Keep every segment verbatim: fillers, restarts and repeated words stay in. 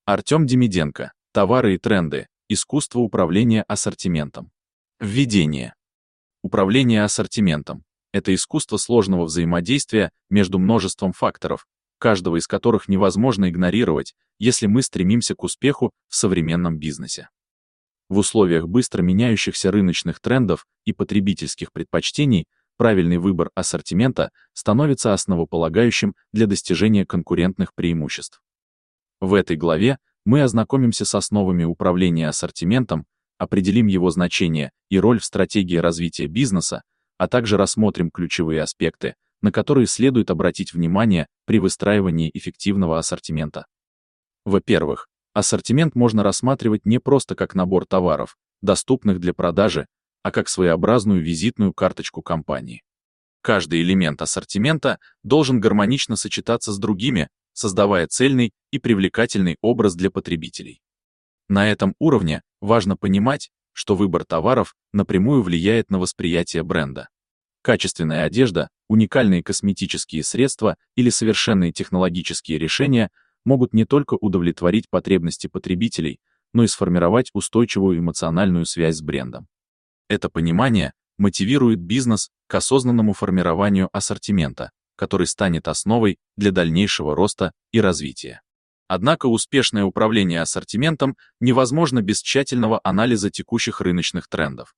Артем Демиденко. Товары и тренды. Искусство управления ассортиментом. Введение. Управление ассортиментом – это искусство сложного взаимодействия между множеством факторов, каждого из которых невозможно игнорировать, если мы стремимся к успеху в современном бизнесе. В условиях быстро меняющихся рыночных трендов и потребительских предпочтений правильный выбор ассортимента становится основополагающим для достижения конкурентных преимуществ. В этой главе мы ознакомимся с основами управления ассортиментом, определим его значение и роль в стратегии развития бизнеса, а также рассмотрим ключевые аспекты, на которые следует обратить внимание при выстраивании эффективного ассортимента. Во-первых, ассортимент можно рассматривать не просто как набор товаров, доступных для продажи, а как своеобразную визитную карточку компании. Каждый элемент ассортимента должен гармонично сочетаться с другими, создавая цельный и привлекательный образ для потребителей. На этом уровне важно понимать, что выбор товаров напрямую влияет на восприятие бренда. Качественная одежда, уникальные косметические средства или совершенные технологические решения могут не только удовлетворить потребности потребителей, но и сформировать устойчивую эмоциональную связь с брендом. Это понимание мотивирует бизнес к осознанному формированию ассортимента, который станет основой для дальнейшего роста и развития. Однако успешное управление ассортиментом невозможно без тщательного анализа текущих рыночных трендов.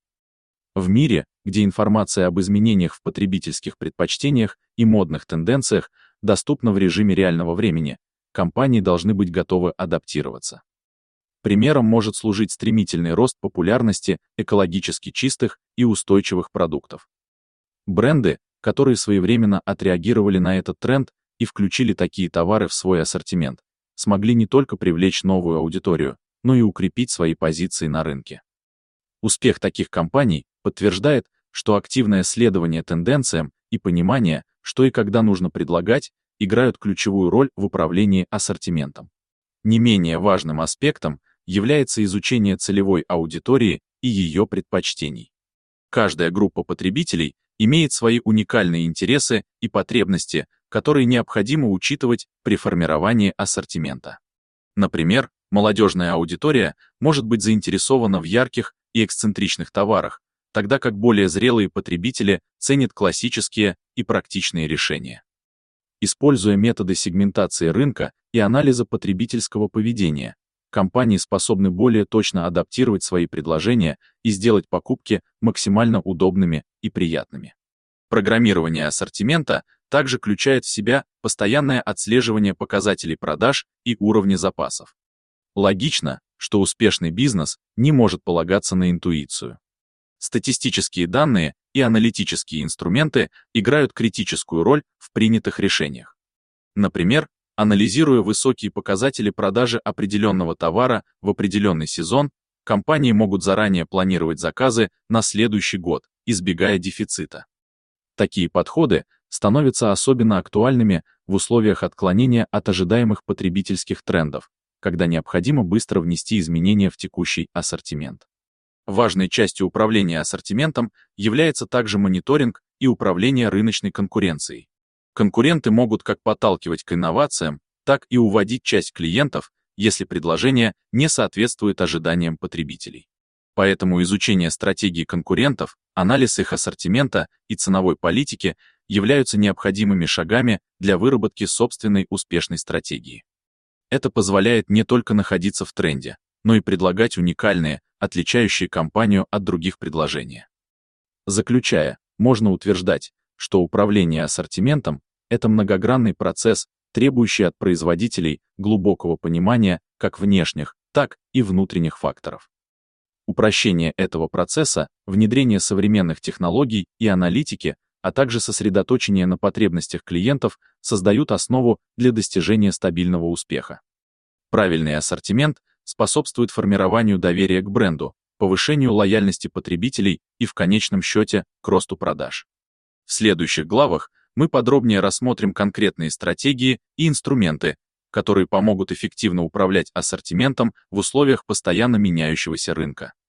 В мире, где информация об изменениях в потребительских предпочтениях и модных тенденциях доступна в режиме реального времени, компании должны быть готовы адаптироваться. Примером может служить стремительный рост популярности экологически чистых и устойчивых продуктов. Бренды, которые своевременно отреагировали на этот тренд и включили такие товары в свой ассортимент, смогли не только привлечь новую аудиторию, но и укрепить свои позиции на рынке. Успех таких компаний подтверждает, что активное следование тенденциям и понимание, что и когда нужно предлагать, играют ключевую роль в управлении ассортиментом. Не менее важным аспектом является изучение целевой аудитории и ее предпочтений. Каждая группа потребителей имеет свои уникальные интересы и потребности, которые необходимо учитывать при формировании ассортимента. Например, молодежная аудитория может быть заинтересована в ярких и эксцентричных товарах, тогда как более зрелые потребители ценят классические и практичные решения. Используя методы сегментации рынка и анализа потребительского поведения, компании способны более точно адаптировать свои предложения и сделать покупки максимально удобными и приятными. Программирование ассортимента также включает в себя постоянное отслеживание показателей продаж и уровня запасов. Логично, что успешный бизнес не может полагаться на интуицию. Статистические данные и аналитические инструменты играют критическую роль в принятых решениях. Например, анализируя высокие показатели продажи определенного товара в определенный сезон, компании могут заранее планировать заказы на следующий год, избегая дефицита. Такие подходы становятся особенно актуальными в условиях отклонения от ожидаемых потребительских трендов, когда необходимо быстро внести изменения в текущий ассортимент. Важной частью управления ассортиментом является также мониторинг и управление рыночной конкуренцией. Конкуренты могут как подталкивать к инновациям, так и уводить часть клиентов, если предложение не соответствует ожиданиям потребителей. Поэтому изучение стратегий конкурентов, анализ их ассортимента и ценовой политики являются необходимыми шагами для выработки собственной успешной стратегии. Это позволяет не только находиться в тренде, но и предлагать уникальные, отличающие компанию от других предложения. Заключая, можно утверждать, что управление ассортиментом — это многогранный процесс, требующий от производителей глубокого понимания как внешних, так и внутренних факторов. Упрощение этого процесса, внедрение современных технологий и аналитики, а также сосредоточение на потребностях клиентов создают основу для достижения стабильного успеха. Правильный ассортимент способствует формированию доверия к бренду, повышению лояльности потребителей и в конечном счете к росту продаж. В следующих главах мы подробнее рассмотрим конкретные стратегии и инструменты, которые помогут эффективно управлять ассортиментом в условиях постоянно меняющегося рынка.